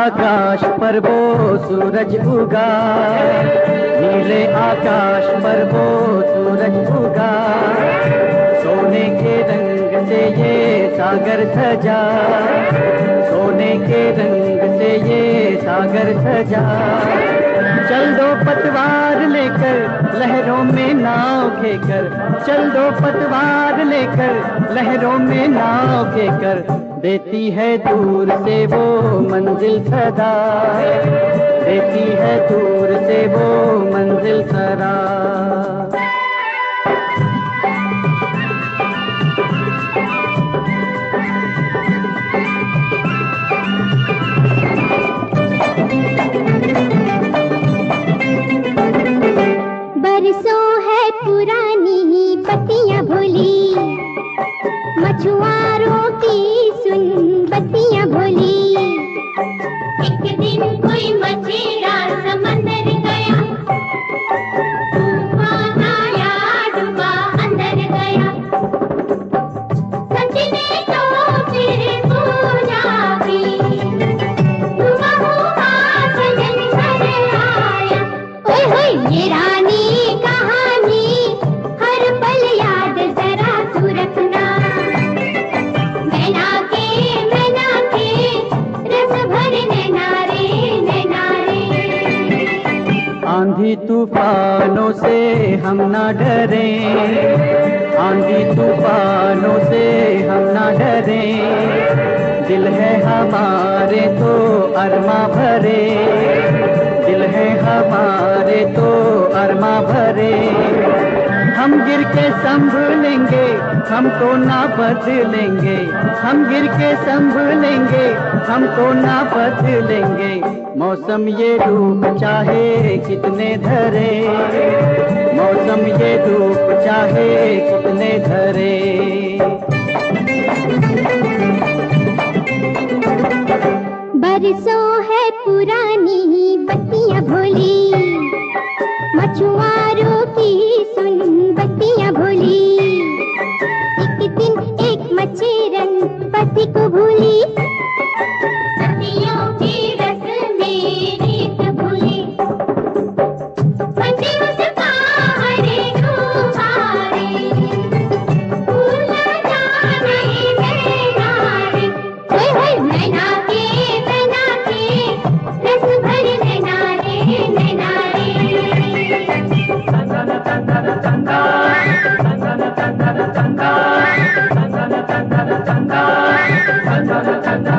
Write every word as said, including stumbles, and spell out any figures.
आकाश पर वो सूरज उगा, नीले आकाश पर वो सूरज उगा, सोने के रंग से ये सागर सजा, सोने के रंग से ये सागर सजा। चल दो पतवार लेकर लहरों में नाव खेकर, चल दो पतवार लेकर लहरों में नाव खेकर, देती है दूर से वो मंजिल सदा, देती है दूर से वो मंजिल सदा। बरसों है पुरानी बत्तियां भोली, मछुआरों की सुन बत्तियां भोली। एक दिन कोई मछेरा समंदर गया, तूफान आया डूबा अंदर गया। सजने तो फिर पूजा की, हुआ हुआ सजन घर आया। ओए होए ये रानी कहानी हर पल याद जरा तू रखना, नैना के नैना के रस भरे नैना रे नैना रे। आंधी तूफानों से हम ना डरे, आंधी तूफानों से हम ना डरे, दिल है हमारे तो अरमा भरे, दिल है हमारे तो अरमा भरे। हम गिर के संभलेंगे हमको ना बदलेंगे, हम गिर के संभलेंगे हमको ना बदलेंगे। मौसम ये रूप चाहे कितने धरे, मौसम ये रूप चाहे कितने धरे। बरसों है पुरानी बत्तियां भोली, मछुआरों की सुन बत्तियां भोली। एक दिन एक मछेरन पति को भूली, सदियों की रस्में रीत भूली। बंदी उसका हरे गुब्बारे, भूल न जाने नैना रे। ओए होए नैना के नैना के रस भरे नैना रे नैना रे। चंदन चंदन चंदा, चंदन चंदन चंदा, चंदन चंदन चंदा, चंदन चंदन